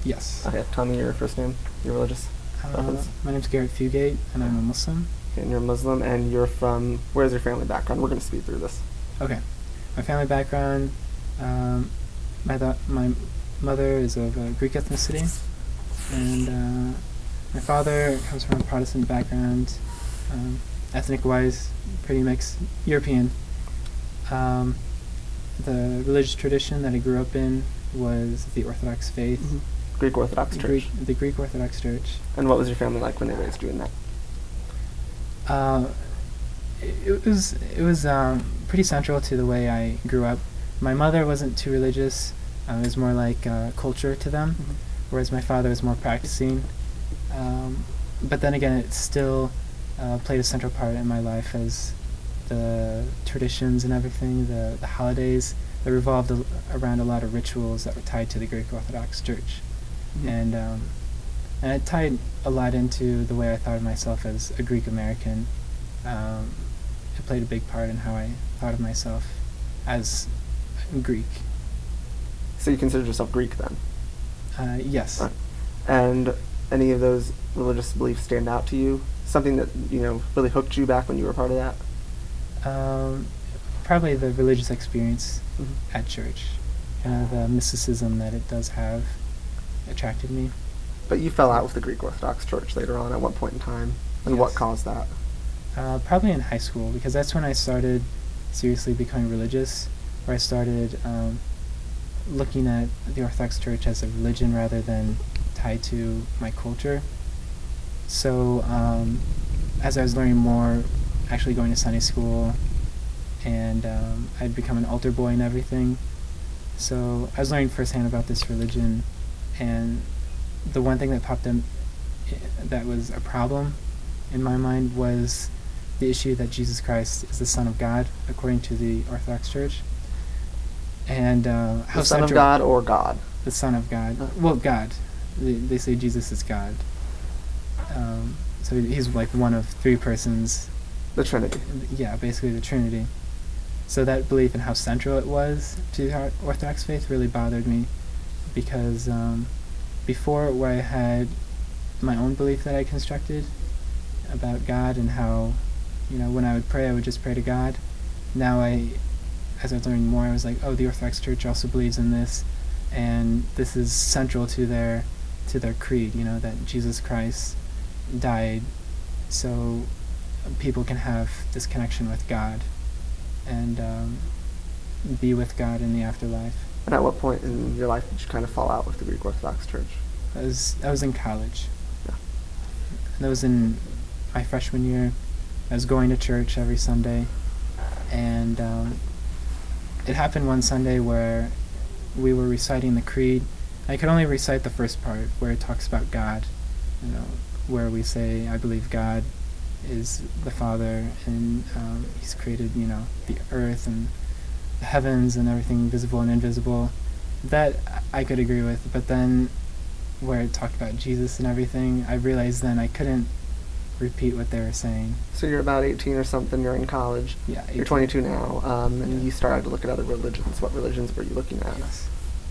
Yes. Okay, tell me your first name, your religious preference. My name's Garrett Fugate, and I'm a Muslim. Okay, and you're Muslim, and you're from, where's your family background? We're going to speed through this. Okay. My family background, my mother is of Greek ethnicity, and my father comes from a Protestant background, ethnic-wise, pretty mixed, European. The religious tradition that I grew up in was the Orthodox faith. Mm-hmm. Greek Orthodox Church. The Greek Orthodox Church. And what was your family like when they raised you in that? It was pretty central to the way I grew up. My mother wasn't too religious. It was more like culture to them, Mm-hmm. whereas my father was more practicing. But then again, it still played a central part in my life as the traditions and everything, the holidays that revolved around a lot of rituals that were tied to the Greek Orthodox Church. Mm-hmm. And it tied a lot into the way I thought of myself as a Greek American. It played a big part in how I thought of myself as Greek. So you considered yourself Greek then? Yes. Right. And any of those religious beliefs stand out to you? Something that, really hooked you back when you were part of that? Probably the religious experience Mm-hmm. at church. The mysticism that it does have attracted me. But you fell out with the Greek Orthodox Church later on at one point in time. And what Yes. caused that? Probably in high school, because that's when I started seriously becoming religious, where I started looking at the Orthodox Church as a religion rather than tied to my culture. So as I was learning more, actually going to Sunday school, and I'd become an altar boy and everything. So I was learning firsthand about this religion, and the one thing that popped up that was a problem in my mind was the issue that Jesus Christ is the Son of God, according to the Orthodox Church. And how The Son of central- God or God? The Son of God. Well, God. They say Jesus is God. So he's like one of three persons. The Trinity. Yeah, basically the Trinity. So that belief and how central it was to the Orthodox faith really bothered me, because before, where I had my own belief that I constructed about God and how, when I would pray, I would just pray to God. Now as I was learning more, I was like, oh, the Orthodox Church also believes in this, and this is central to their creed, that Jesus Christ died so people can have this connection with God and be with God in the afterlife. And at what point in your life did you kind of fall out with the Greek Orthodox Church? I was in college. Yeah. And that was in my freshman year. I was going to church every Sunday, and it happened one Sunday where we were reciting the creed. I could only recite the first part where it talks about God, where we say, I believe God is the Father, and he's created, the earth and the heavens and everything visible and invisible. That I could agree with, but then where it talked about Jesus and everything, I realized then I couldn't repeat what they were saying. So you're about 18 or something, you're in college. Yeah, 18. You're 22 now, and you started to look at other religions. What religions were you looking at? Yes.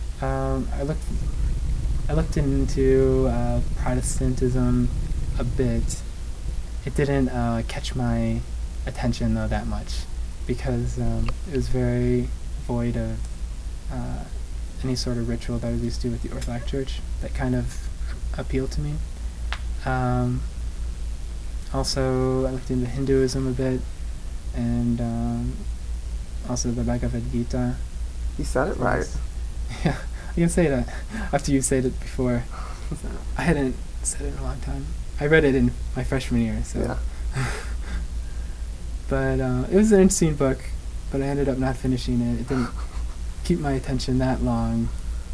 I looked into Protestantism a bit. It didn't catch my attention though that much, because it was very void of any sort of ritual that I was used to with the Orthodox Church that kind of appealed to me. Also, I looked into Hinduism a bit, and also the Bhagavad Gita. You said it right. Yeah, I can say that after you said it before. I hadn't said it in a long time. I read it in my freshman year, so. Yeah. But it was an interesting book, but I ended up not finishing it. It didn't keep my attention that long.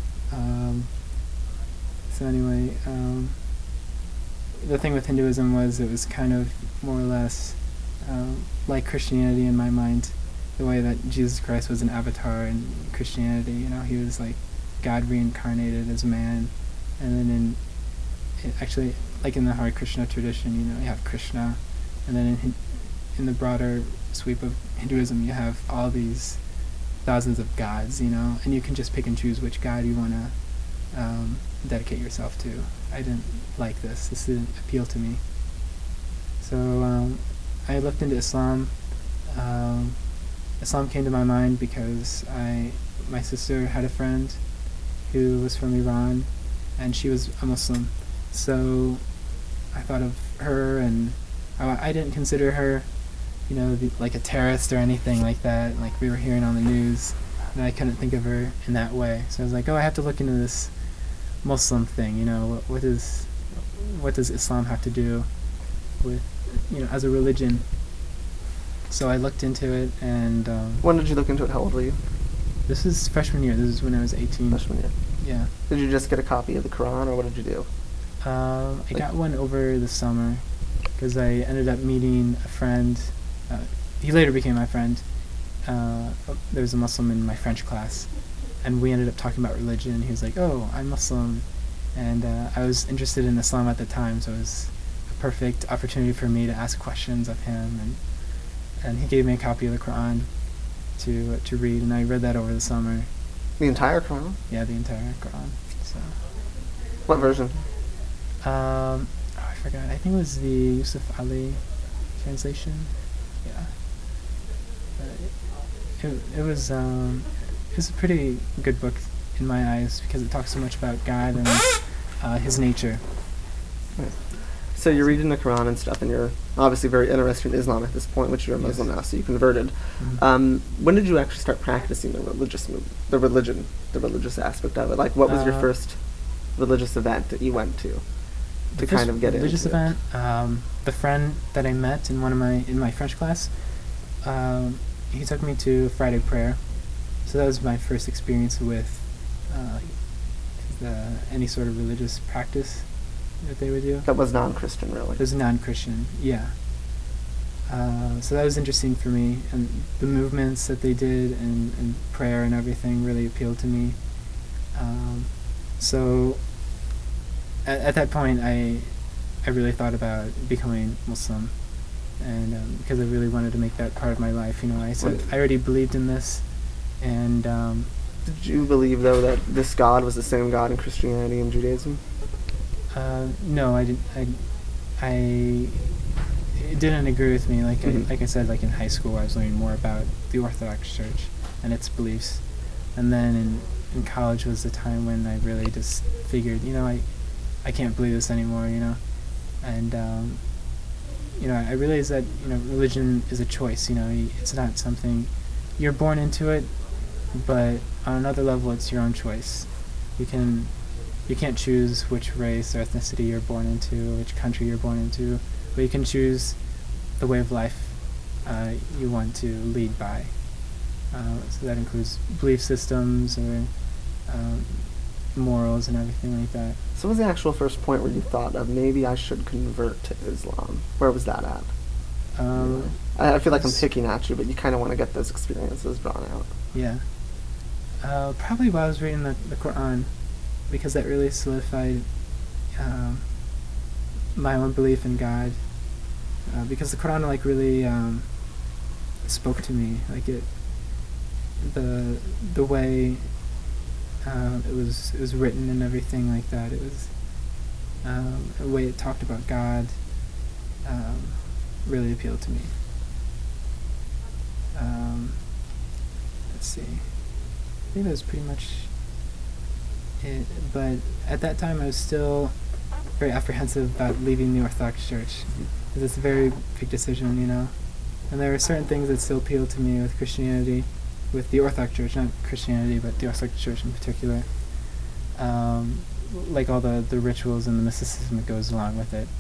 So anyway, the thing with Hinduism was it was kind of more or less like Christianity in my mind, the way that Jesus Christ was an avatar in Christianity. He was like God reincarnated as a man, and then actually, like in the Hare Krishna tradition, you have Krishna, and then in the broader sweep of Hinduism, you have all these thousands of gods, and you can just pick and choose which god you want to dedicate yourself to. I didn't like this. This didn't appeal to me. So I looked into Islam. Um, Islam came to my mind because my sister had a friend who was from Iran, and she was a Muslim. So I thought of her, and I didn't consider her, like a terrorist or anything like that. Like we were hearing on the news, and I couldn't think of her in that way. So I was like, oh, I have to look into this Muslim thing. What does Islam have to do with, as a religion? So I looked into it, and When did you look into it? How old were you? this is freshman year. This is when I was 18. Freshman year. Yeah. Did you just get a copy of the Quran, or what did you do? I got one over the summer because I ended up meeting a friend. He later became my friend. There was a Muslim in my French class, and we ended up talking about religion. He was like, "Oh, I'm Muslim," and I was interested in Islam at the time, so it was a perfect opportunity for me to ask questions of him, and he gave me a copy of the Quran to read, and I read that over the summer. The entire Quran? Yeah, the entire Quran. So. What version? I forgot. I think it was the Yusuf Ali translation. Yeah. It was a pretty good book in my eyes because it talks so much about God and His nature. So you're reading the Quran and stuff, and you're obviously very interested in Islam at this point, which you're a Muslim now, so you converted. Mm-hmm. When did you actually start practicing the religious aspect of it? Like, what was your first religious event that you went to kind of get into it? Religious event. The friend that I met in my French class, he took me to Friday prayer, so that was my first experience with any sort of religious practice that they would do. That was non-Christian, really. It was non-Christian, yeah. So that was interesting for me, and the movements that they did and prayer and everything really appealed to me. So at that point, I really thought about becoming Muslim, and because I really wanted to make that part of my life. I said I already believed in this, and did you believe, though, that this God was the same God in Christianity and Judaism? No, I didn't. It didn't agree with me. Like I said, like in high school, I was learning more about the Orthodox Church and its beliefs, and then in college was the time when I really just figured, I can't believe this anymore, and I realized that religion is a choice. It's not something you're born into it, but on another level, it's your own choice. You can't choose which race or ethnicity you're born into, which country you're born into, but you can choose the way of life you want to lead by. So that includes belief systems or morals and everything like that. So what was the actual first point where you thought of maybe I should convert to Islam? Where was that at? I feel like I'm picking at you, but you kind of want to get those experiences drawn out. Yeah. Probably while I was reading the Quran, because that really solidified my own belief in God. Because the Quran really spoke to me, the way it was written and everything like that. It was the way it talked about God really appealed to me. Let's see. I think that was pretty much it. But at that time, I was still very apprehensive about leaving the Orthodox Church, because it's a very big decision, And there were certain things that still appealed to me with Christianity, with the Orthodox Church, not Christianity, but the Orthodox Church in particular. Like all the rituals and the mysticism that goes along with it.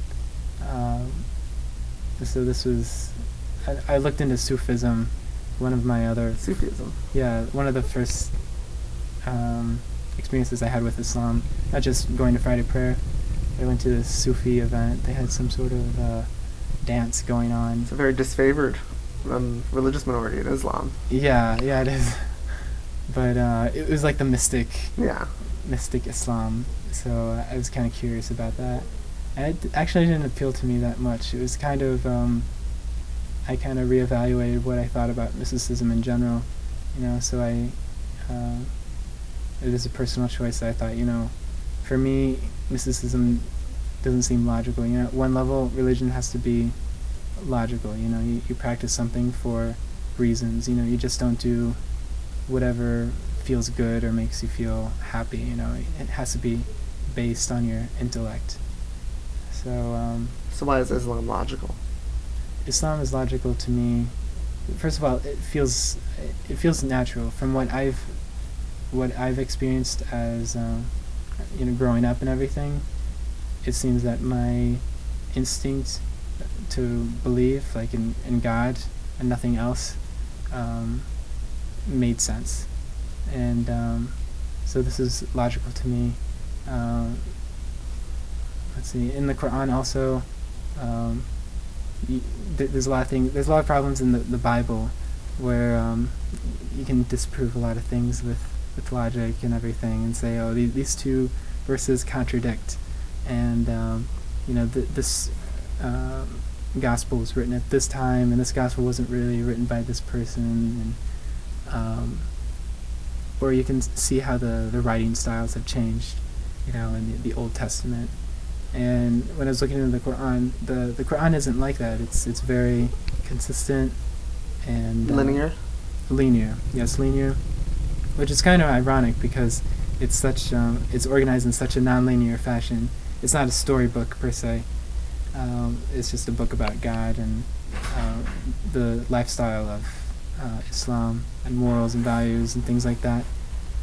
So this was, I looked into Sufism, one of my other... Sufism? Yeah, one of the first experiences I had with Islam, not just going to Friday prayer. I went to this Sufi event. They had some sort of dance going on. It's a very disfavored religious minority in Islam. Yeah, it is. But it was like the mystic Islam, so I was kind of curious about that. And it actually didn't appeal to me that much. It was kind of, I kind of reevaluated what I thought about mysticism in general, so it was a personal choice that I thought, for me, mysticism doesn't seem logical. You know, at one level, religion has to be logical. You know, you practice something for reasons. You know, you just don't do whatever feels good or makes you feel happy. You know, it has to be based on your intellect. So why is Islam logical? Islam is logical to me. First of all, it feels natural from what I've experienced as growing up and everything. It seems that my instinct to believe like in God and nothing else made sense, and so this is logical to me. Let's see, in the Quran also, there's a lot of things. There's a lot of problems in the Bible where you can disprove a lot of things with logic and everything, and say, oh, these two verses contradict, and this gospel was written at this time, and this gospel wasn't really written by this person, and or you can see how the writing styles have changed, in the Old Testament. And when I was looking into the Quran, the Quran isn't like that. It's very consistent and linear. Linear, yes, linear, which is kind of ironic because it's organized in such a non-linear fashion. It's not a storybook per se. It's just a book about God and the lifestyle of Islam and morals and values and things like that.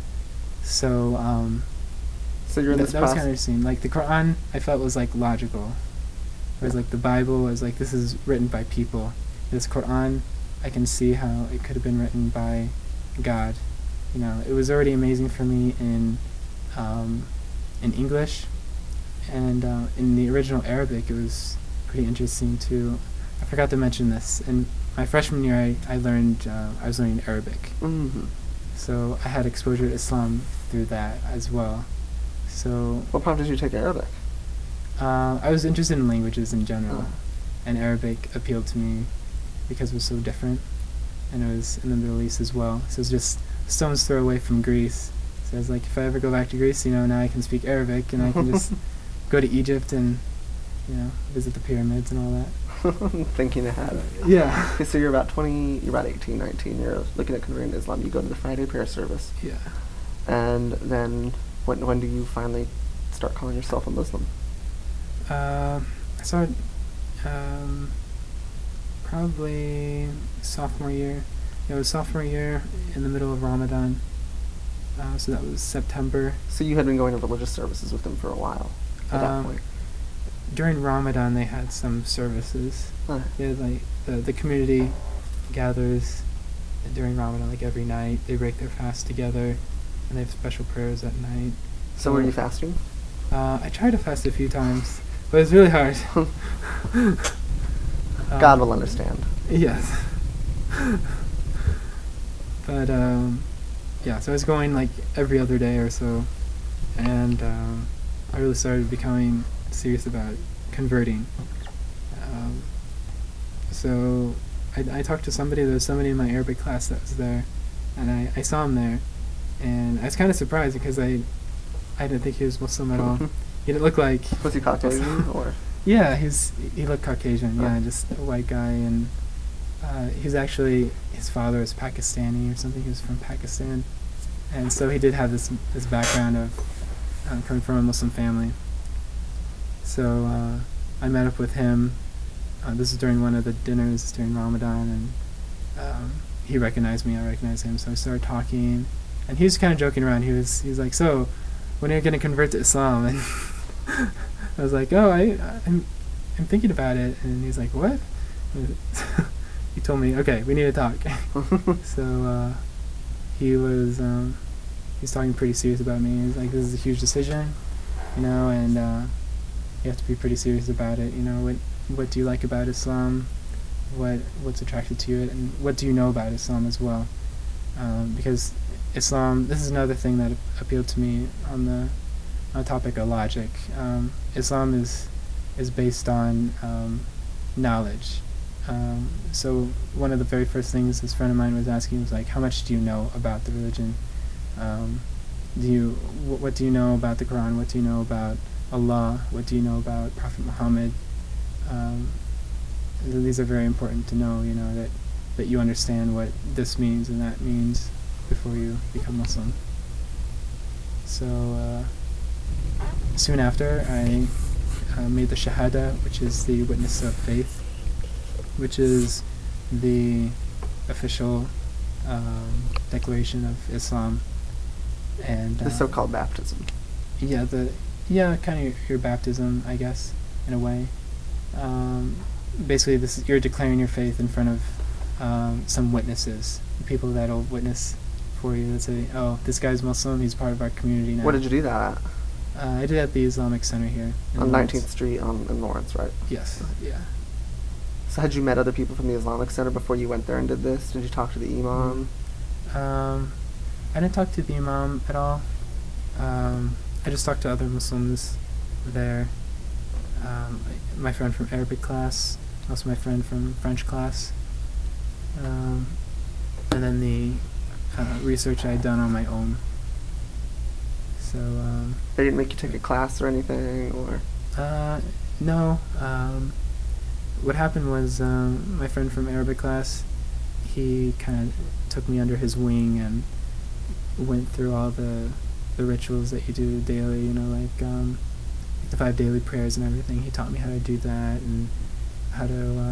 So. So you're in this that was kind of interesting. Like the Quran, I felt was like logical, whereas like the Bible was like, this is written by people. This Quran, I can see how it could have been written by God. It was already amazing for me in English, and in the original Arabic, it was pretty interesting too. I forgot to mention this. In my freshman year, I was learning Arabic, so I had exposure to Islam through that as well. So, what prompted you to take Arabic? I was interested in languages in general, and Arabic appealed to me because it was so different, and it was in the Middle East as well. So it's just a stone's throw away from Greece. So I was like, if I ever go back to Greece, now I can speak Arabic, and I can just go to Egypt and, visit the pyramids and all that. Thinking ahead. Yeah. Okay, so you're about 18, 19. You're looking at converting to Islam. You go to the Friday prayer service. Yeah. And then, when do you finally start calling yourself a Muslim? I started probably sophomore year. It was sophomore year in the middle of Ramadan. So that was September. So you had been going to religious services with them for a while at that point. During Ramadan, they had some services. Yeah, like the community gathers during Ramadan, like every night. They break their fast together, and they have special prayers at night. So were you fasting? I tried to fast a few times, but it's really hard. God will understand. Yes. But so I was going like every other day or so, and I really started becoming serious about converting. So I talked to somebody. There was somebody in my Arabic class that was there, and I saw him there, and I was kind of surprised because I didn't think he was Muslim at all. He didn't look like. Was he Caucasian or? Yeah, he looked Caucasian. Yeah, just a white guy, and he's actually, his father is Pakistani or something. He was from Pakistan, and so he did have this background of coming from a Muslim family. So I met up with him. This is during one of the dinners during Ramadan, and he recognized me. I recognized him, so I started talking, and he was kind of joking around. He was like, "So, when are you going to convert to Islam?" And I was like, "Oh, I'm thinking about it." And he's like, "What?" He told me, "Okay, we need to talk." So he's talking pretty serious about me. He's like, "This is a huge decision, and you have to be pretty serious about it. What do you like about Islam? What's attracted to it, and what do you know about Islam as well?" Because Islam, this is another thing that appealed to me on the topic of logic. Islam is based on knowledge. So one of the very first things this friend of mine was asking was like, how much do you know about the religion? what do you know about the Quran? What do you know about Allah? What do you know about Prophet Muhammad? These are very important to know, that you understand what this means and that means before you become Muslim. So soon after, I made the Shahada, which is the witness of faith, which is the official declaration of Islam, and the so-called baptism. Yeah, kind of your baptism, I guess, in a way. Basically, you're declaring your faith in front of some witnesses, people that'll witness for you. That say, "Oh, this guy's Muslim. He's part of our community now." Where did you do that at? I did it at the Islamic Center here on 19th Street in Lawrence, right? Yes. Yeah. So had you met other people from the Islamic Center before you went there and did this? Did you talk to the imam? I didn't talk to the imam at all. I just talked to other Muslims there. My friend from Arabic class, also my friend from French class, and then the research I had done on my own. So they didn't make you take a class or anything, or? No. What happened was my friend from Arabic class, he kind of took me under his wing and went through all the rituals that you do daily, like the 5 daily prayers and everything. He taught me how to do that and how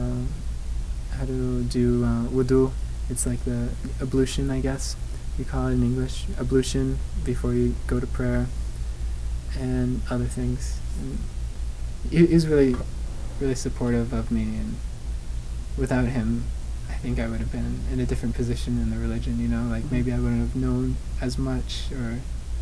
to do wudu. It's like the ablution, I guess you call it in English, ablution before you go to prayer, and other things. And he was really, really supportive of me, and without him, I think I would have been in a different position in the religion, like maybe I wouldn't have known as much or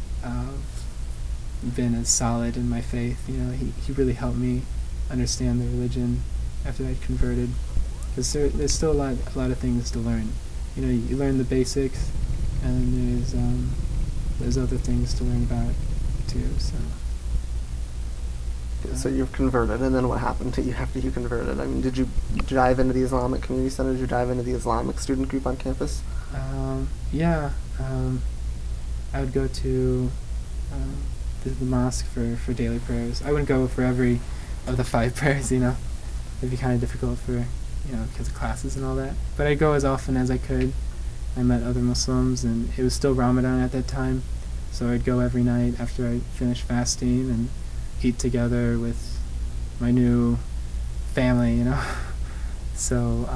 been as solid in my faith. He really helped me understand the religion after I'd converted, because there's still a lot of things to learn. You learn the basics, and there's other things to learn about too. So you've converted, and then what happened to you after you converted? I mean, did you dive into the Islamic Community Center? Did you dive into the Islamic student group on campus? Yeah. I would go to the mosque for daily prayers. I wouldn't go for every of the 5 prayers, It'd be kind of difficult for, because of classes and all that. But I'd go as often as I could. I met other Muslims, and it was still Ramadan at that time, so I'd go every night after I finished fasting and eat together with my new family, So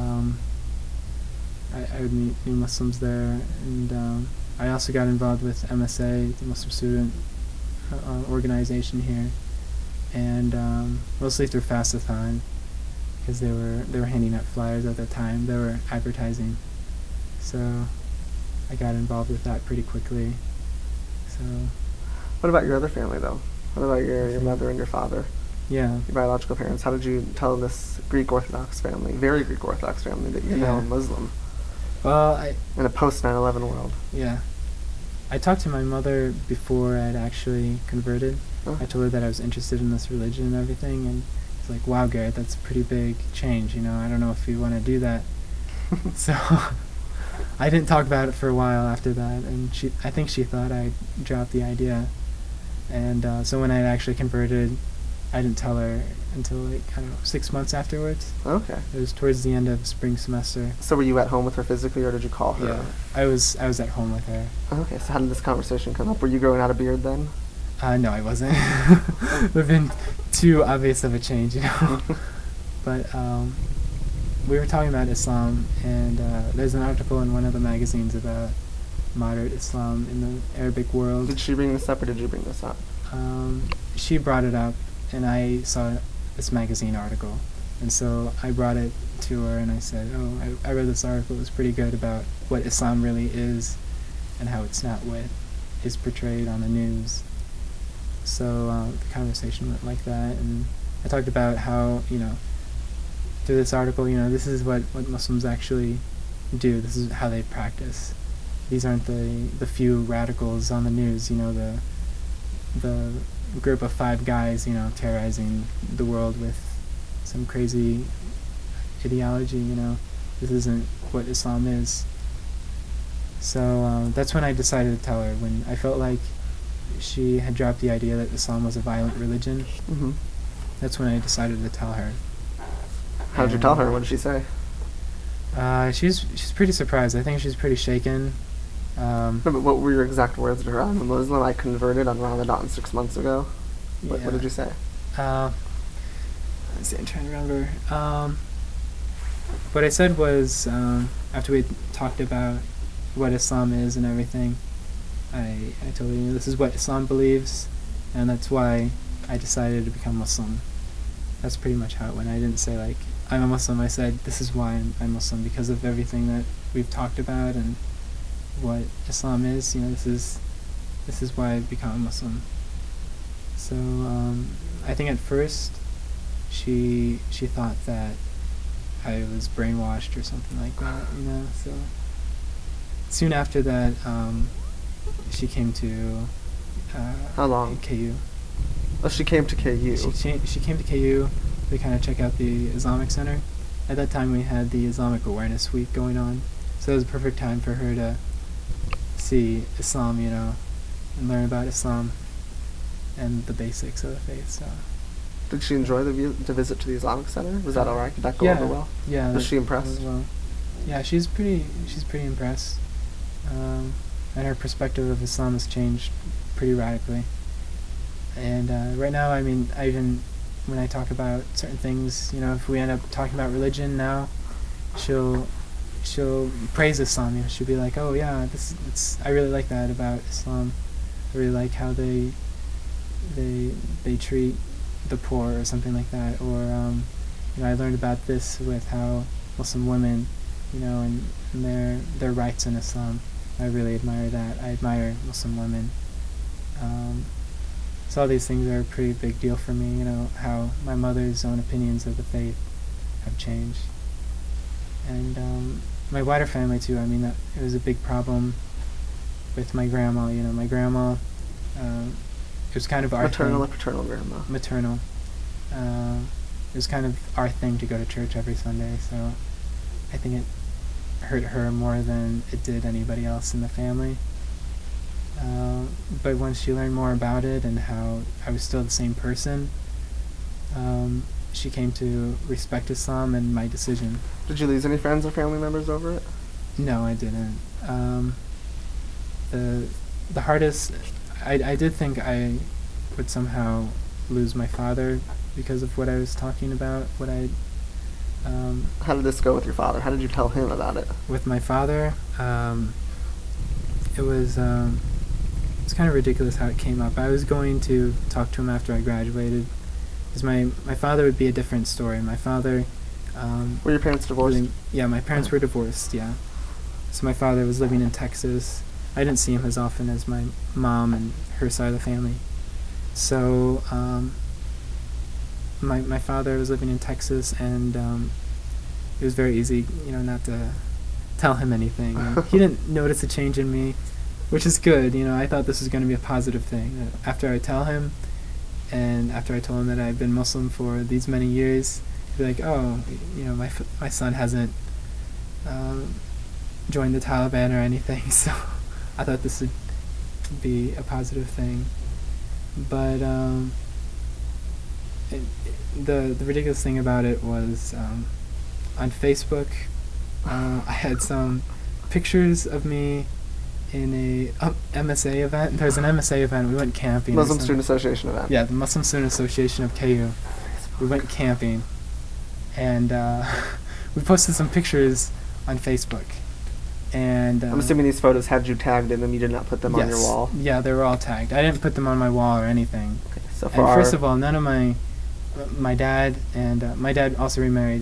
I would meet new Muslims there, and I also got involved with MSA, the Muslim Student organization here, and mostly through Fastathon, because they were handing out flyers at that time. They were advertising, so I got involved with that pretty quickly. So. What about your other family, though? What about your mother and your father? Yeah. Your biological parents. How did you tell this Greek Orthodox family, very Greek Orthodox family, that you're now a Muslim? Well, in a post 9/11 world. Yeah. I talked to my mother before I'd actually converted. I told her that I was interested in this religion and everything, and it's like, wow, Garrett, that's a pretty big change, I don't know if you want to do that. So I didn't talk about it for a while after that, and I think she thought I dropped the idea. And so when I actually converted, I didn't tell her until 6 months afterwards. Okay. It was towards the end of spring semester. So were you at home with her physically, or did you call her? Yeah, I was at home with her. Okay, so how did this conversation come up? Were you growing out a beard then? No, I wasn't. It would have been too obvious of a change, But we were talking about Islam, and there's an article in one of the magazines about moderate Islam in the Arabic world. Did she bring this up, or did you bring this up? She brought it up, and I saw this magazine article, and so I brought it to her, and I said, I read this article. It was pretty good about what Islam really is and how it's not what is portrayed on the news. So the conversation went like that, and I talked about how, through this article, this is what Muslims actually do. This is how they practice. These aren't the few radicals on the news, the group of 5 guys, terrorizing the world with some crazy ideology, This isn't what Islam is. So that's when I decided to tell her, when I felt like she had dropped the idea that Islam was a violent religion. Mm-hmm. That's when I decided to tell her. How did you tell her? What did she say? She's pretty surprised. I think she's pretty shaken. No, but what were your exact words to her? I'm a Muslim. I converted on Ramadan 6 months ago. What did you say? Let's see, I'm trying to remember. What I said was, after we talked about what Islam is and everything, I told her, this is what Islam believes, and that's why I decided to become Muslim. That's pretty much how it went. I didn't say, like, I'm a Muslim. I said, this is why I'm Muslim, because of everything that we've talked about and what Islam is. This is why I've become a Muslim. So I think at first she thought that I was brainwashed or something like that. So soon after that, she came to how long? KU. Oh, she came to KU. She came to KU to kind of check out the Islamic Center. At that time, we had the Islamic Awareness Week going on, so it was a perfect time for her to see Islam, and learn about Islam and the basics of the faith. So. Did she enjoy the visit to the Islamic Center? Was that all right? Did that go over well? Yeah. Was she impressed? Well. Yeah, she's pretty impressed, and her perspective of Islam has changed pretty radically. And right now, I mean, when I talk about certain things, if we end up talking about religion now, she'll praise Islam. She'll be like, "Oh yeah, I really like that about Islam. I really like how they treat the poor," or something like that. Or I learned about this with how Muslim women, and their rights in Islam. I really admire that. I admire Muslim women. So all these things are a pretty big deal for me. How my mother's own opinions of the faith have changed, and my wider family too. I mean, it was a big problem with my grandma. My grandma. It was kind of our maternal thing. or paternal grandma? Maternal. It was kind of our thing to go to church every Sunday, so I think it hurt her more than it did anybody else in the family. But once she learned more about it and how I was still the same person, she came to respect Islam and my decision. Did you lose any friends or family members over it? No, I didn't. The hardest... I did think I would somehow lose my father because of what I was talking about, how did this go with your father? How did you tell him about it? With my father, it was kind of ridiculous how it came up. I was going to talk to him after I graduated, because my father would be a different story. My father... were your parents divorced? Yeah, my parents were divorced, yeah. So my father was living in Texas. I didn't see him as often as my mom and her side of the family. So my father was living in Texas, and it was very easy, not to tell him anything. And he didn't notice a change in me, which is good. I thought this was going to be a positive thing. After I tell him, and after I told him that I've been Muslim for these many years, he'd be like, "Oh, my son hasn't joined the Taliban or anything." So I thought this would be a positive thing. But the ridiculous thing about it was on Facebook, I had some pictures of me in a MSA event. There was an MSA event. We went camping. Muslim Student Association event. Yeah, the Muslim Student Association of KU. We went camping, and we posted some pictures on Facebook. And I'm assuming these photos had you tagged in them. You did not put them on your wall. Yeah, they were all tagged. I didn't put them on my wall or anything. Okay, so first of all, none of my dad and my dad also remarried.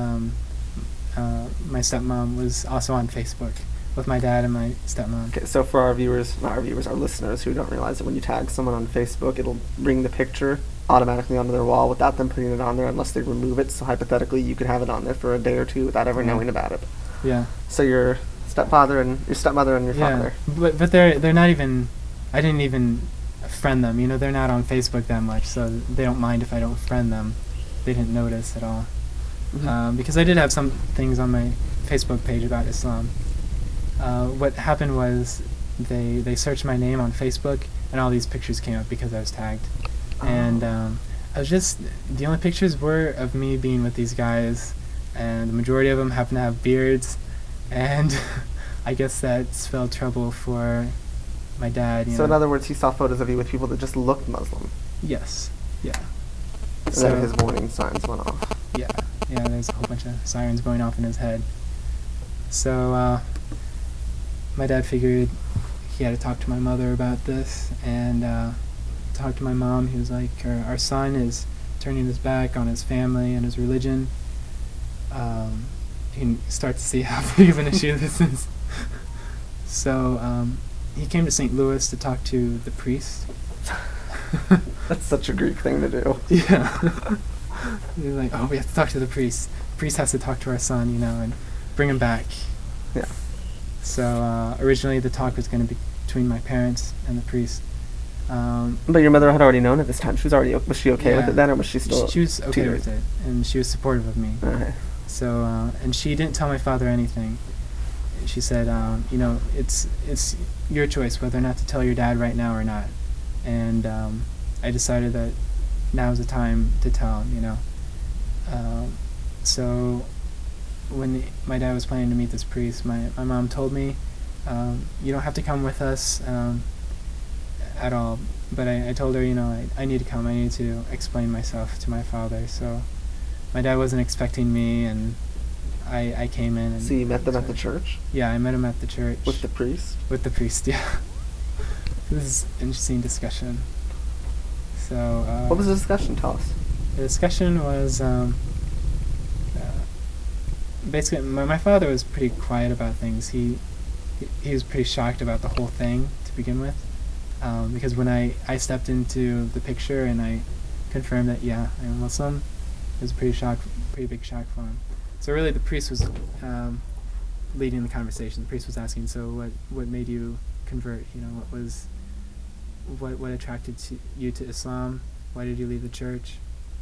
My stepmom was also on Facebook with my dad and my stepmom. Okay, so for our listeners who don't realize that when you tag someone on Facebook, it'll bring the picture automatically onto their wall without them putting it on there unless they remove it. So hypothetically, you could have it on there for a day or two without ever knowing about it. Yeah. So your stepfather and your stepmother and your father. But they're not even. I didn't even friend them. They're not on Facebook that much, so they don't mind if I don't friend them. They didn't notice at all. Mm-hmm. Because I did have some things on my Facebook page about Islam. What happened was they searched my name on Facebook, and all these pictures came up because I was tagged. And I was just, the only pictures were of me being with these guys, and the majority of them happen to have beards, and I guess that spelled trouble for my dad. So in other words, he saw photos of you with people that just looked Muslim. Yes, yeah. And So then his warning signs went off. yeah, there's a whole bunch of sirens going off in his head. So my dad figured he had to talk to my mother about this, and talked to my mom. He was like, our son is turning his back on his family and his religion. You can start to see how big of an issue this is. So he came to St. Louis to talk to the priest. That's such a Greek thing to do. Yeah. He was like, oh, we have to talk to the priest. The priest has to talk to our son, and bring him back. Yeah. So originally the talk was going to be between my parents and the priest. But your mother had already known at this time. Was she okay with Yeah. it then, or was she still? She was okay with it, and she was supportive of me. Okay. So and she didn't tell my father anything. She said, it's your choice whether or not to tell your dad right now or not. And I decided that now's the time to tell him. So when my dad was planning to meet this priest, my mom told me, you don't have to come with us at all. But I told her, I need to come. I need to explain myself to my father. So my dad wasn't expecting me, and I came in. And So you met them at the church? Yeah, I met him at the church. With the priest? With the priest, yeah. This is an interesting discussion. So what was the discussion? Tell us. The discussion was basically my father was pretty quiet about things. He was pretty shocked about the whole thing to begin with, because when I stepped into the picture and I confirmed that I'm Muslim, it was a pretty big shock for him. So really the priest was leading the conversation. The priest was asking, so what made you convert? What attracted you to Islam? Why did you leave the church?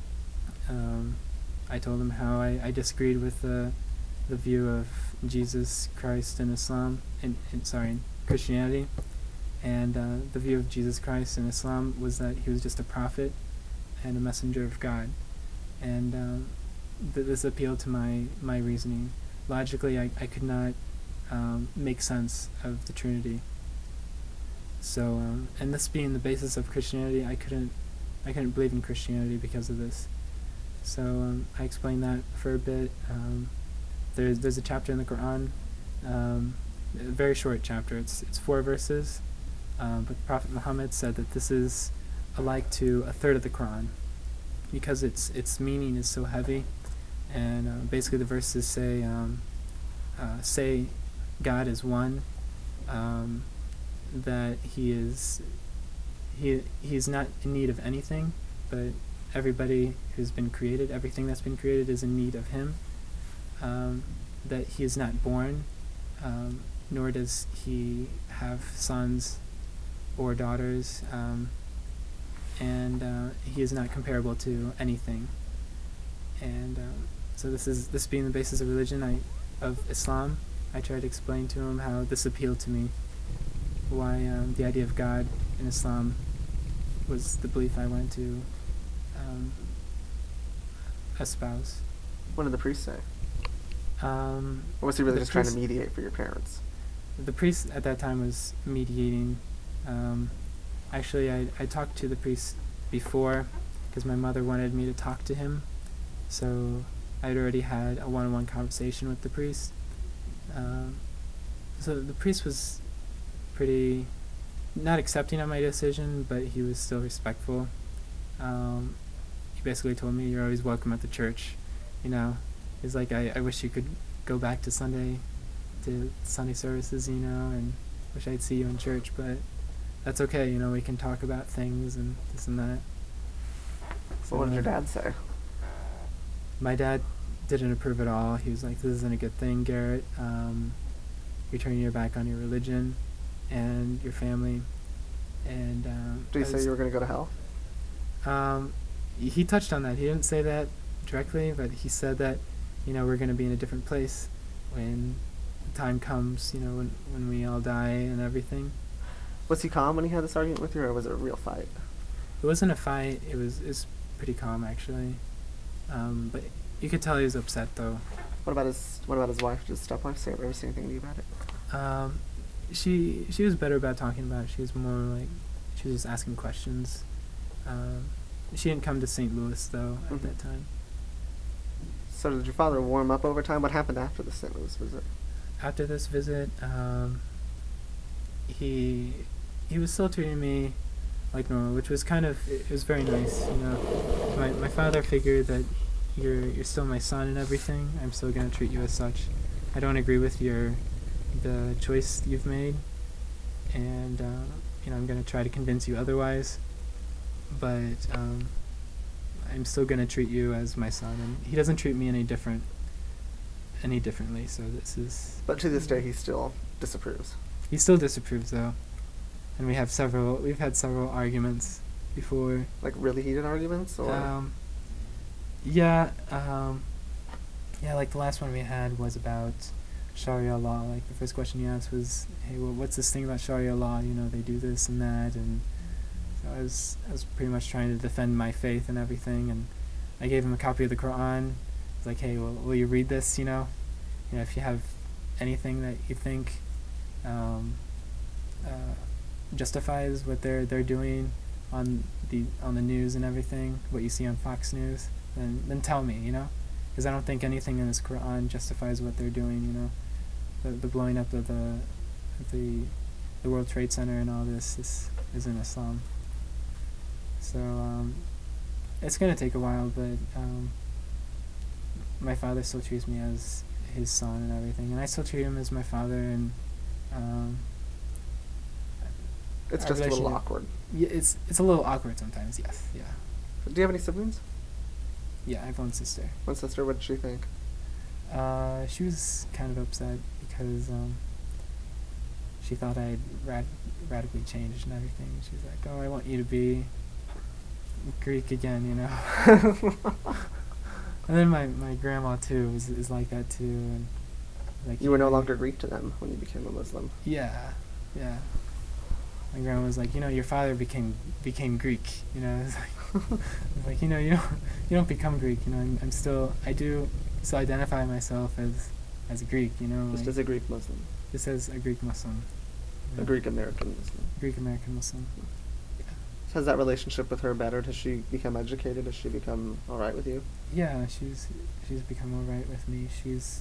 I told him how I disagreed with the view of Jesus Christ in Islam, in Christianity, and the view of Jesus Christ in Islam was that he was just a prophet and a messenger of God, and this appealed to my reasoning. Logically, I could not make sense of the Trinity. So, and this being the basis of Christianity, I couldn't believe in Christianity because of this. So I explained that for a bit. There's a chapter in the Quran, a very short chapter. It's 4 verses, but the Prophet Muhammad said that this is alike to a third of the Quran, because its meaning is so heavy. And basically the verses say God is one, that he is not in need of anything, but everybody who's been created, everything that's been created is in need of him, that he is not born, nor does he have sons or daughters, and he is not comparable to anything. And so this being the basis of religion, of Islam, I tried to explain to him how this appealed to me, why the idea of God in Islam was the belief I wanted to espouse. What did the priest say? Or was he really just trying to mediate for your parents? The priest at that time was mediating. Actually, I talked to the priest before because my mother wanted me to talk to him. So I'd already had a one-on-one conversation with the priest. So the priest was pretty not accepting of my decision, but he was still respectful. He basically told me, "You're always welcome at the church." He's like, I wish you could go back to Sunday services, and wish I'd see you in church, but that's okay, we can talk about things and this and that. So, what did your dad say? My dad didn't approve at all. He was like, "This isn't a good thing, Garrett. You're turning your back on your religion and your family." And did he say you were going to go to hell? He touched on that. He didn't say that directly, but he said that, we're going to be in a different place when the time comes, when we all die and everything. Was he calm when he had this argument with you, or was it a real fight? It wasn't a fight. It was pretty calm actually, but you could tell he was upset though. What about his wife? Did his stepwife ever say anything to you about it? She was better about talking about it. She was more like she was just asking questions. Um, she didn't come to St. Louis though at Mhm. that time. So did your father warm up over time? What happened after the St. Louis visit? After this visit, he he was still treating me like normal, which was kind of it was very nice. You know, my father figured that you're still my son and everything. I'm still gonna treat you as such. I don't agree with the choice you've made, and I'm gonna try to convince you otherwise. But I'm still gonna treat you as my son, and he doesn't treat me any differently. So this is. But to this day, he still disapproves. He still disapproves though, and we've had several arguments before. Like really heated arguments, or Yeah, yeah. Like the last one we had was about Sharia law. Like the first question he asked was, "Hey, well, what's this thing about Sharia law? You know, they do this and that." And so I was pretty much trying to defend my faith and everything. And I gave him a copy of the Quran. I was like, "Hey, well, will you read this? If you have anything that you think um, uh, justifies what they're doing on the news and everything, what you see on Fox News, then tell me, because I don't think anything in this Quran justifies what they're doing. The blowing up of the World Trade Center and all this is in Islam. So it's gonna take a while, but my father still treats me as his son and everything, and I still treat him as my father, and um, it's our just a little relationship- awkward. Yeah, it's a little awkward sometimes. Yes, yeah, Do you have any siblings? yeah. I have one sister. One sister. What did she think? She was kind of upset because she thought I had radically changed and everything. She was like, "Oh, I want you to be Greek again," And then my grandma too is like that too, and like You were no longer Greek to them when you became a Muslim. Yeah, yeah. My grandma was like, your father became Greek. It's like, you don't become Greek. I do still identify myself as a Greek. Just as a Greek Muslim. Just as a Greek Muslim. A Greek American Muslim. Greek American Muslim. So has that relationship with her bettered? Has she become educated? Has she become all right with you? Yeah, she's become all right with me.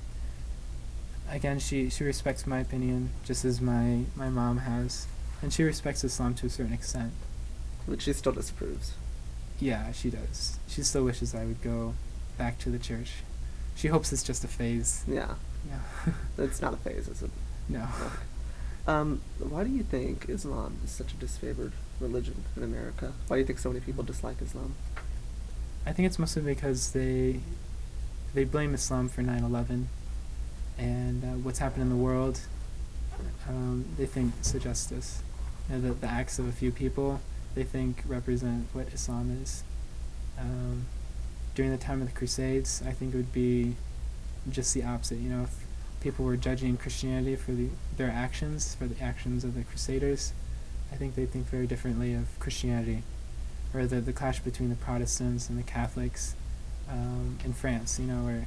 She respects my opinion just as my mom has, and she respects Islam to a certain extent. But she still disapproves. Yeah, she does. She still wishes I would go back to the church. She hopes it's just a phase. Yeah. Yeah. It's not a phase, is it? No. Why do you think Islam is such a disfavored religion in America? Why do you think so many people dislike Islam? I think it's mostly because they blame Islam for 9/11 and what's happened in the world. They think suggests this. The acts of a few people they think represent what Islam is. During the time of the Crusades, I think it would be just the opposite. If people were judging Christianity for the actions of the Crusaders, I think they'd think very differently of Christianity, or the clash between the Protestants and the Catholics in France. Where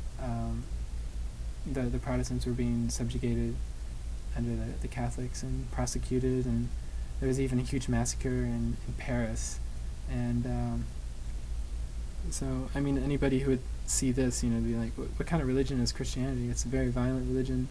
the Protestants were being subjugated under the Catholics and prosecuted, and there was even a huge massacre in Paris. And so, anybody who would see this, be like, what kind of religion is Christianity? It's a very violent religion.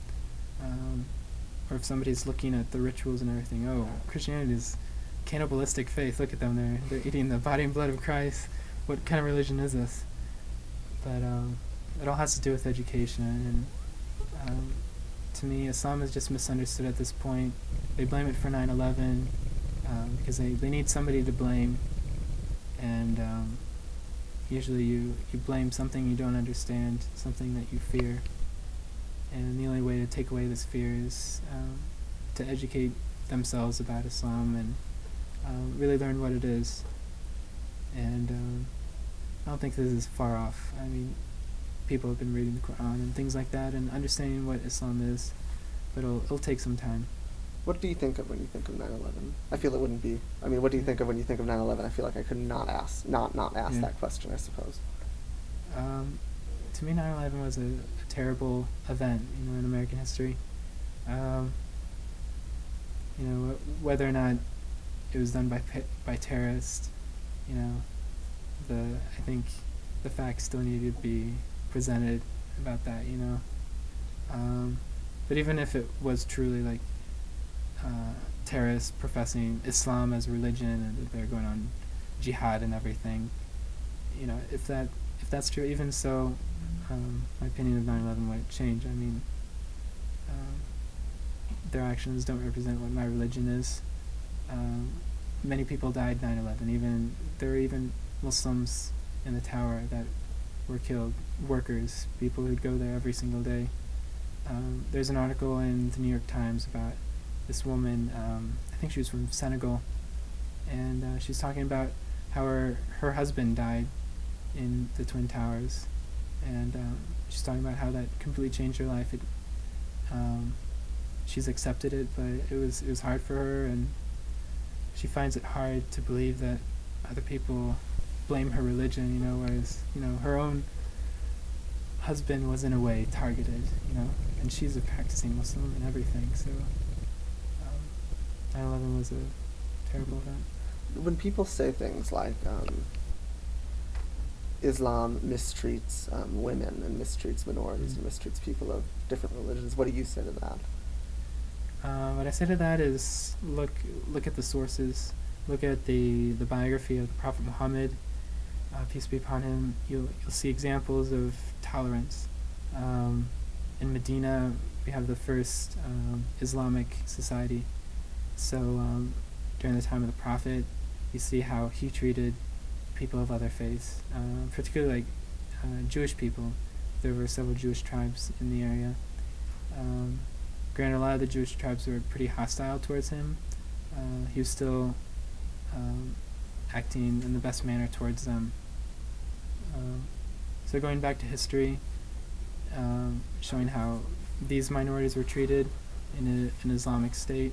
Or if somebody's looking at the rituals and everything, oh, Christianity is cannibalistic faith. Look at them, they're eating the body and blood of Christ. What kind of religion is this? But it all has to do with education, and to me, Islam is just misunderstood at this point. They blame it for 9/11 because they need somebody to blame, and usually you blame something you don't understand, something that you fear, and the only way to take away this fear is to educate themselves about Islam and really learn what it is. And I don't think this is far off. People have been reading the Quran and things like that and understanding what Islam is, but it'll take some time. What do you think of when you think of 9/11? I feel it wouldn't be. I mean, what do you think of when you think of 9/11? I feel like I could not ask Yeah. that question, I suppose. Um, to me, 9/11 was a terrible event, in American history. Um, whether or not it was done by terrorists, you know, I think the facts still need to be presented about that. Um, but even if it was truly like terrorists professing Islam as a religion and that they're going on jihad and everything, if that's true, even so, my opinion of 9/11 might change. I mean, um, their actions don't represent what my religion is. Many people died 9/11. There were even Muslims in the tower that were killed. Workers, people who'd go there every single day. There's an article in the New York Times about this woman. I think she was from Senegal, and she's talking about how her husband died in the Twin Towers, and she's talking about how that completely changed her life. She's accepted it, but it was hard for her, and she finds it hard to believe that other people blame her religion, whereas her own husband was in a way targeted, and she's a practicing Muslim and everything. So 9/11 was a terrible event. When people say things like Islam mistreats women and mistreats minorities and mistreats people of different religions, what do you say to that? What I say to that is look at the sources. Look at the biography of the Prophet Muhammad, peace be upon him. You'll see examples of tolerance. In Medina, we have the first Islamic society. So during the time of the Prophet, you see how he treated people of other faiths, particularly like Jewish people. There were several Jewish tribes in the area. Granted, a lot of the Jewish tribes were pretty hostile towards him. He was still acting in the best manner towards them. So going back to history, showing how these minorities were treated in an Islamic state.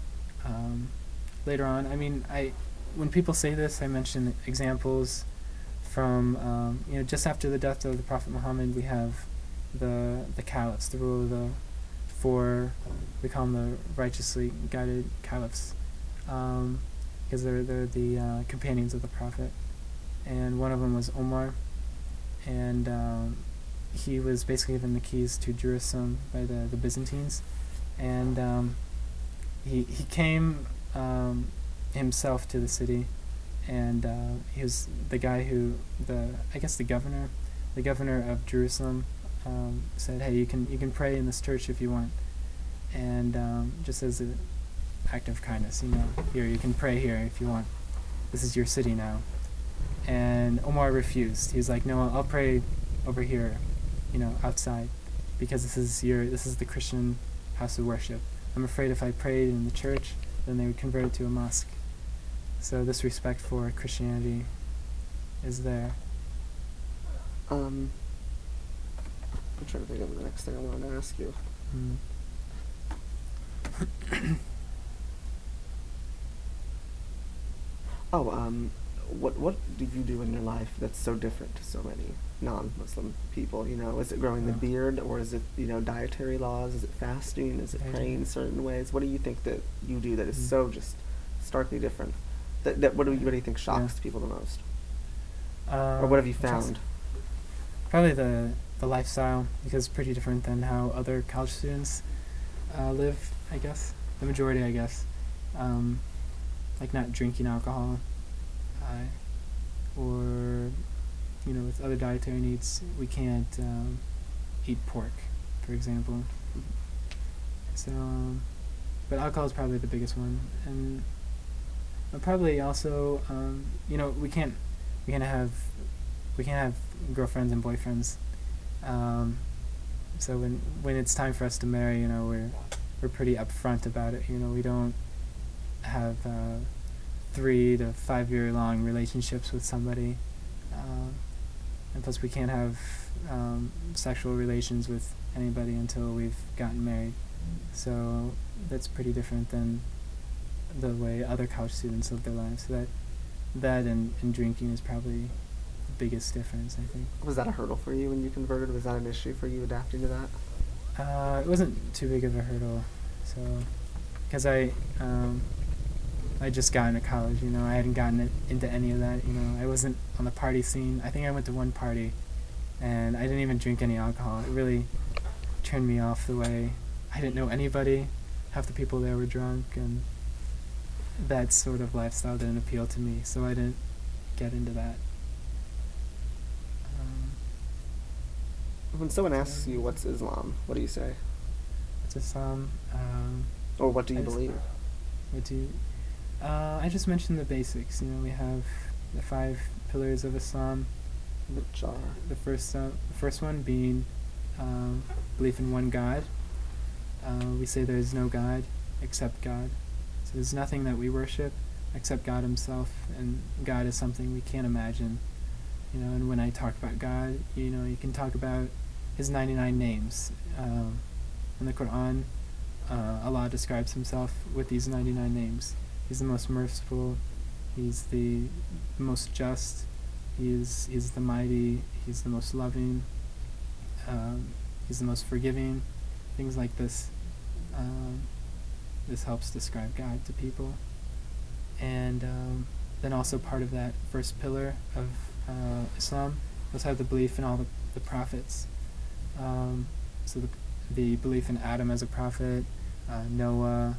Later on, when people say this, I mention examples from just after the death of the Prophet Muhammad, we have the caliphs, the rule of the four. We call them the righteously guided caliphs, because they're the companions of the Prophet, and one of them was Omar, and he was basically given the keys to Jerusalem by the Byzantines, and he came himself to the city, and he was the guy who the governor of Jerusalem said, hey, you can pray in this church if you want, and just as an act of kindness, here, you can pray here if you want. This is your city now. And Omar refused. He was like, no, I'll pray over here, outside, because this is the Christian house of worship. I'm afraid if I prayed in the church, then they would convert it to a mosque. So this respect for Christianity is there. I'm trying to think of the next thing I wanted to ask you. What do you do in your life that's so different to so many non-Muslim people? Is it growing the beard, or is it dietary laws? Is it fasting? Is it praying certain ways? What do you think that you do that is so just starkly different? What do you think shocks people the most? Or what have you found? Probably the lifestyle, because it's pretty different than how other college students live, I guess. The majority, I guess. Like not drinking alcohol, or with other dietary needs, we can't eat pork, for example. So, but alcohol is probably the biggest one, and probably also, we can't have girlfriends and boyfriends. So when it's time for us to marry, we're pretty upfront about it. We don't have 3 to 5 year long relationships with somebody. and plus we can't have sexual relations with anybody until we've gotten married. So that's pretty different than the way other college students live their lives. So that and drinking is probably the biggest difference, I think. Was that a hurdle for you when you converted? Was that an issue for you adapting to that? It wasn't too big of a hurdle, so because I just got into college, I hadn't gotten into any of that, I wasn't on the party scene. I think I went to one party, and I didn't even drink any alcohol. It really turned me off the way I didn't know anybody. Half the people there were drunk, and that sort of lifestyle didn't appeal to me, so I didn't get into that. When someone asks you what's Islam, what do you say? It's Islam. Or what do you I just- believe? What do you? I just mentioned the basics. We have the 5 pillars of Islam. Which are? The first one being belief in one God. We say there is no God except God. So there's nothing that we worship except God Himself, and God is something we can't imagine. And when I talk about God, you can talk about His 99 names. In the Quran, Allah describes Himself with these 99 names. He's the most merciful. He's the most just. He's the mighty. He's the most loving. He's the most forgiving. Things like this. This helps describe God to people. And then also part of that first pillar of Islam was have the belief in all the prophets. So the belief in Adam as a prophet, Noah,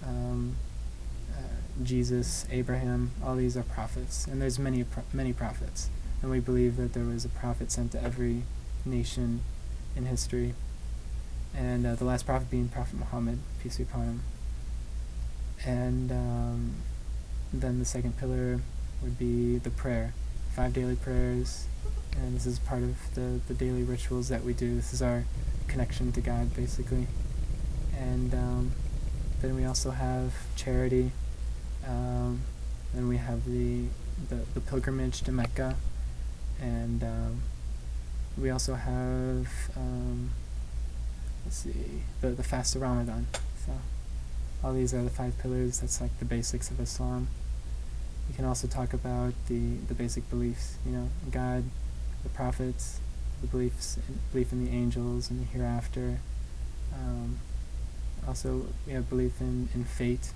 Jesus, Abraham, all these are prophets, and there's many prophets, and we believe that there was a prophet sent to every nation in history, and the last prophet being Prophet Muhammad, peace be upon him. And then the second pillar would be the prayer, 5 daily prayers, and this is part of the daily rituals that we do. This is our connection to God, basically. And then we also have charity. Then we have the pilgrimage to Mecca, and we also have the fast of Ramadan. So all these are the 5 pillars. That's like the basics of Islam. We can also talk about the basic beliefs. God, the prophets, the belief in the angels and the hereafter. Also, we have belief in fate.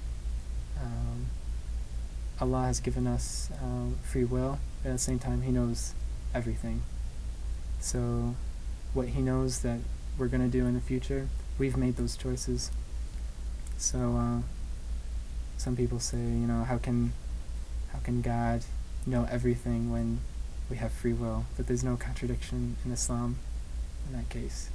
Allah has given us free will, but at the same time He knows everything. So what He knows that we're going to do in the future, we've made those choices. So some people say, how can God know everything when we have free will? But there's no contradiction in Islam in that case.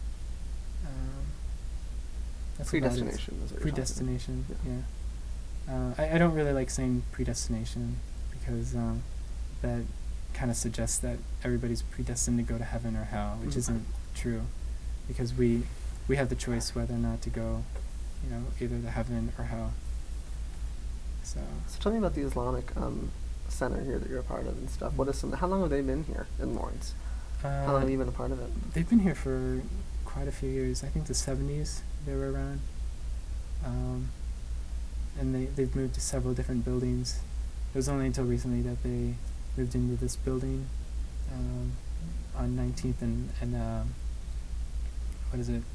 That's Predestination is what you're predestination, talking yeah. I don't really like saying predestination because that kind of suggests that everybody's predestined to go to heaven or hell, which isn't true, because we have the choice whether or not to go, either to heaven or hell. So tell me about the Islamic center here that you're a part of and stuff. What is how long have they been here in Lawrence? How long have you been a part of it? They've been here for quite a few years. I think the 70s they were around. And they've moved to several different buildings. It was only until recently that they moved into this building on 19th and what is it?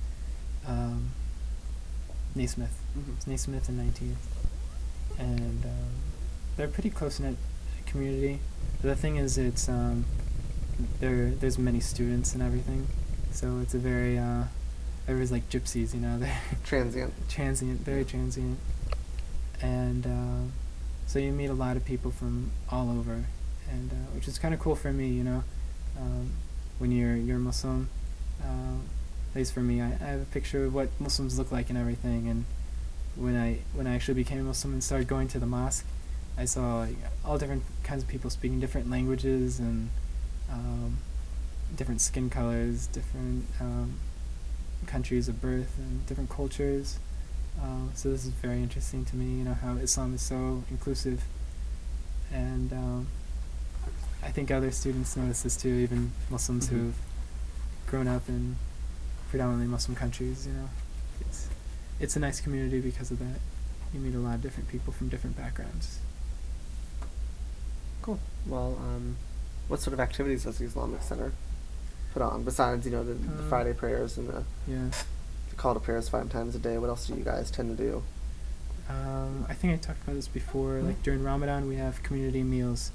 Naismith. It's Naismith and 19th. And they're a pretty close-knit community. But the thing is, it's there's many students and everything, so it's a very everybody's like gypsies, they're Transient. very transient, and so you meet a lot of people from all over, and which is kind of cool for me, when you're Muslim. At least for me, I have a picture of what Muslims look like and everything, and when I actually became a Muslim and started going to the mosque, I saw all different kinds of people speaking different languages and different skin colors, different countries of birth, and different cultures. So this is very interesting to me, how Islam is so inclusive. And I think other students notice this too, even Muslims Mhm. who've grown up in predominantly Muslim countries. It's a nice community because of that. You meet a lot of different people from different backgrounds. Cool. Well, what sort of activities does the Islamic Center put on besides the Friday prayers and Yeah. the call to prayers 5 times a day? What else do you guys tend to do? I think I talked about this before. Like during Ramadan, we have community meals.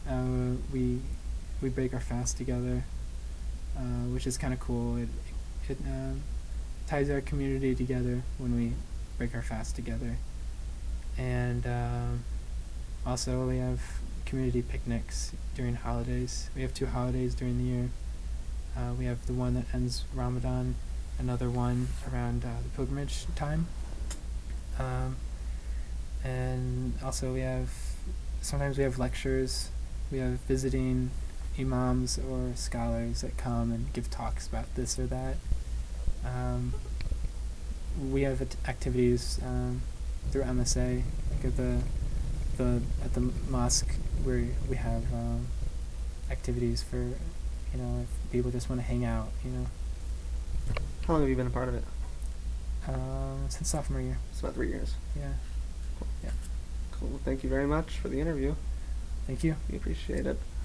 We break our fast together, which is kind of cool. It ties our community together when we break our fast together, and also we have community picnics during holidays. We have 2 holidays during the year. We have the one that ends Ramadan, another one around the pilgrimage time. And also sometimes we have lectures. We have visiting imams or scholars that come and give talks about this or that. We have activities through MSA, like at the mosque, where we have activities for if people just want to hang out. How long have you been a part of it? Since sophomore year. It's about 3 years. Yeah. Cool. Yeah. Cool. Thank you very much for the interview. Thank you. We appreciate it.